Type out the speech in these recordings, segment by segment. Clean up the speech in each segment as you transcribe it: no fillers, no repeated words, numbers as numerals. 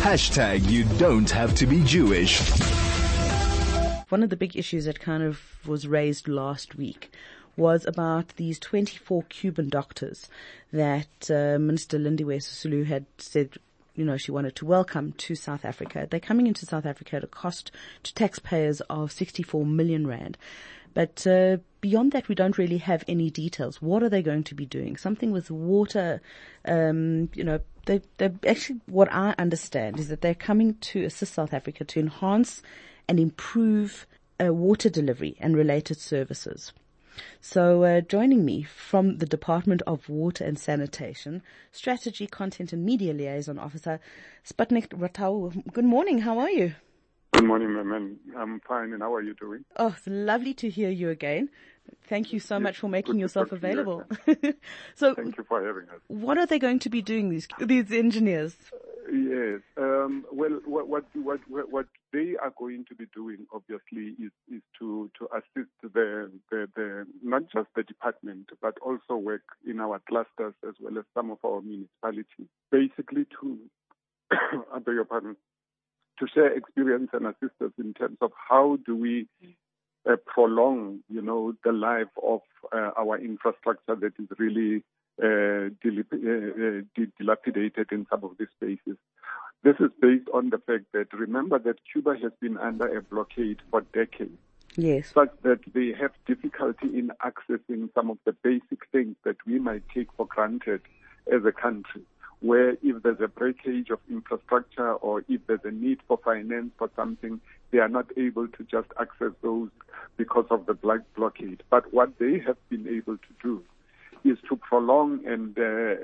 You don't have to be Jewish. One of the big issues that kind of was raised last week was about these 24 Cuban doctors that Minister Lindiwe Sisulu had said, she wanted to welcome to South Africa. They're coming into South Africa at a cost to taxpayers of 64 million rand. But beyond that, we don't really have any details. What are they going to be doing? Something with water, they actually, what I understand is that they're coming to assist South Africa to enhance and improve water delivery and related services. So joining me from the Department of Water and Sanitation, Strategy, Content and Media Liaison Officer, Sputnik Ratau. Good morning. How are you? Good morning, my man. I'm fine. And how are you doing? Oh, it's lovely to hear you again. Thank you so much for making yourself available. So, thank you for having us. What are they going to be doing, these engineers? Yes. Well, what they are going to be doing, obviously, is to assist the not just the department, but also work in our clusters as well as some of our municipalities, basically to, I beg your pardon, to share experience and assist us in terms of how do we prolong, the life of our infrastructure that is really dilapidated in some of these spaces. This is based on the fact that, remember that Cuba has been under a blockade for decades. Yes. Such that they have difficulty in accessing some of the basic things that we might take for granted as a country, where if there's a breakage of infrastructure or if there's a need for finance for something, they are not able to just access those because of the blockade. But what they have been able to do is to prolong and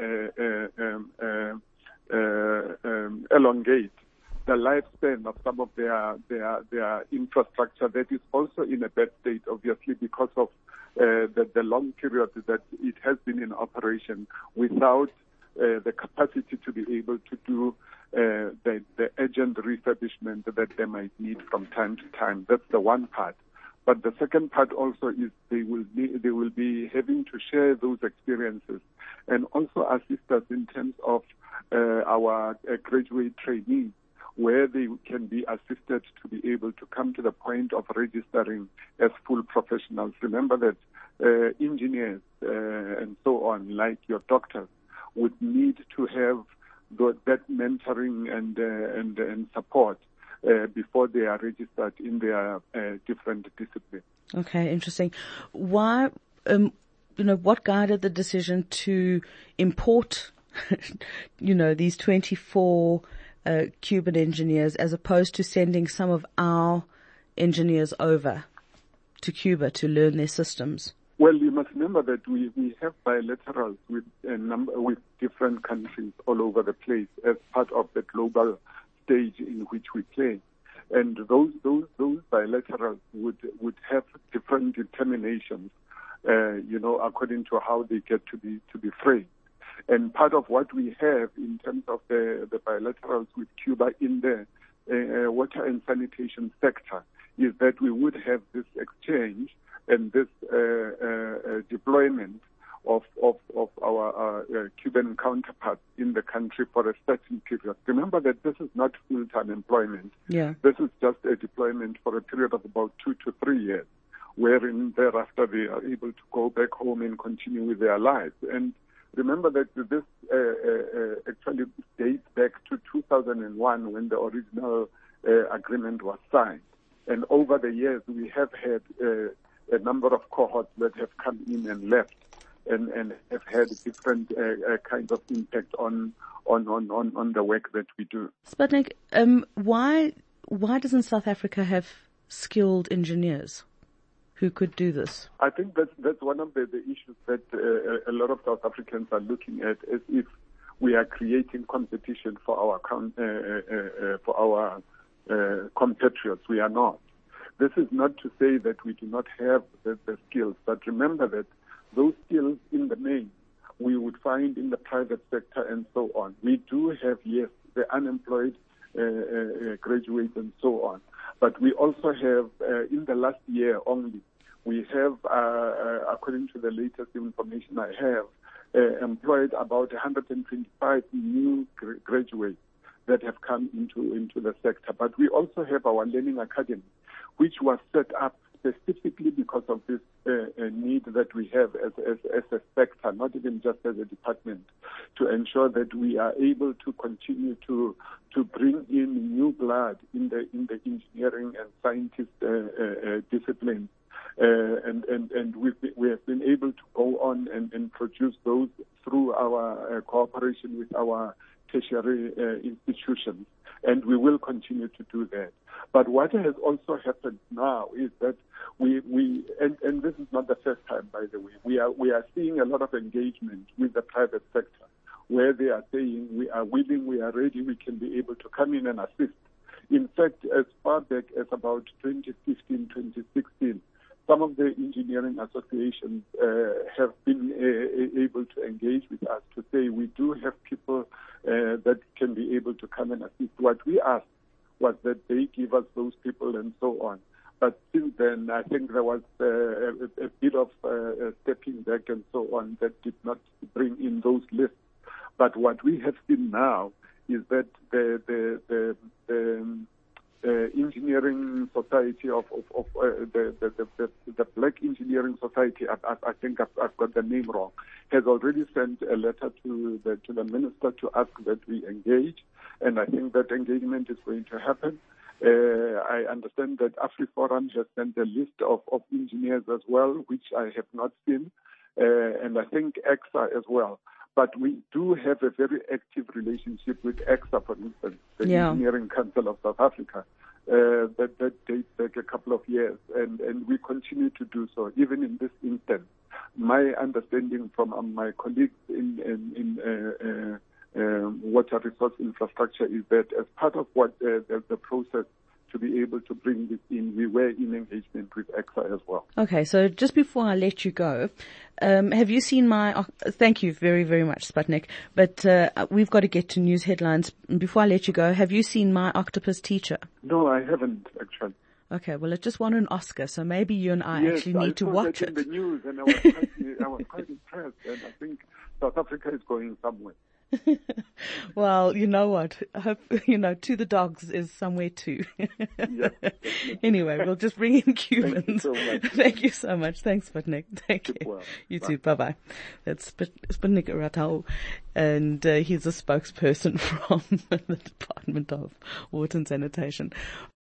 elongate the lifespan of some of their infrastructure that is also in a bad state, obviously, because of the long period that it has been in operation without the capacity to be able to do the urgent refurbishment that they might need from time to time. That's the one part. But the second part also is they will be having to share those experiences and also assist us in terms of our graduate trainees, where they can be assisted to be able to come to the point of registering as full professionals. Remember that engineers and so on, like your doctors, would need to have that mentoring and support before they are registered in their different disciplines. Okay, interesting. Why, what guided the decision to import, these 24 Cuban engineers as opposed to sending some of our engineers over to Cuba to learn their systems? Well, you must remember that we have bilaterals with different countries all over the place as part of the global stage in which we play, and those bilaterals would have different determinations, according to how they get to be framed. And part of what we have in terms of the bilaterals with Cuba in the water and sanitation sector is that we would have this exchange and this deployment of our Cuban counterparts in the country for a certain period. Remember that this is not full-time employment. Yeah. This is just a deployment for a period of about 2 to 3 years, wherein thereafter they are able to go back home and continue with their lives. And remember that this actually dates back to 2001 when the original agreement was signed. And over the years, we have had a number of cohorts that have come in and left and have had different kinds of impact on the work that we do. Sputnik, why doesn't South Africa have skilled engineers who could do this? I think that's one of the issues that a lot of South Africans are looking at, as if we are creating competition for our compatriots. We are not. This is not to say that we do not have the skills, but remember that those skills in the main we would find in the private sector and so on. We do have, yes, the unemployed graduates and so on, but we also have, in the last year only, we have, according to the latest information I have, employed about 125 new graduates that have come into the sector. But we also have our Learning Academy, which was set up specifically because of this need that we have as a sector, not even just as a department, to ensure that we are able to continue to bring in new blood in the engineering and scientist disciplines. And we have been able to go on and produce those through our cooperation with our tertiary institutions, and we will continue to do that. But what has also happened now is that and this is not the first time, by the way, we are seeing a lot of engagement with the private sector, where they are saying we are willing, we are ready, we can be able to come in and assist. In fact, as far back as about 2015, 2016, some of the engineering associations have been able to engage with us to say we do have people that can be able to come and assist. What we asked was that they give us those people and so on. But since then, I think there was a bit of stepping back and so on that did not bring in those lists. But what we have seen now is that the engineering society of the Black Engineering Society, I think I've got the name wrong, has already sent a letter to the minister to ask that we engage, and I think that engagement is going to happen. I understand that AfriForum has sent a list of engineers as well, which I have not seen, and I think EXA as well. But we do have a very active relationship with EXA, for instance, the Engineering Council of South Africa, that dates back a couple of years, and we continue to do so, even in this instance. My understanding from my colleagues in water resource infrastructure is that as part of what the process to be able to bring this in, we were in engagement with EXA as well. Okay, so just before I let you go, have you seen thank you very, very much, Sputnik, but we've got to get to news headlines. Before I let you go, have you seen My Octopus Teacher? No, I haven't, actually. Okay, well, it just won an Oscar, so maybe you and I actually need to watch it. Yes, I saw that in the news, and I was quite impressed, and I think South Africa is going somewhere. Well, you know what? I hope, To the Dogs is somewhere too. Yes, anyway, we'll just bring in Cubans. Thank you so much. Thank you so much. Thanks, Sputnik. Thank you. Well. You too. Bye-bye. That's Sputnik Ratau, and he's a spokesperson from the Department of Water and Sanitation.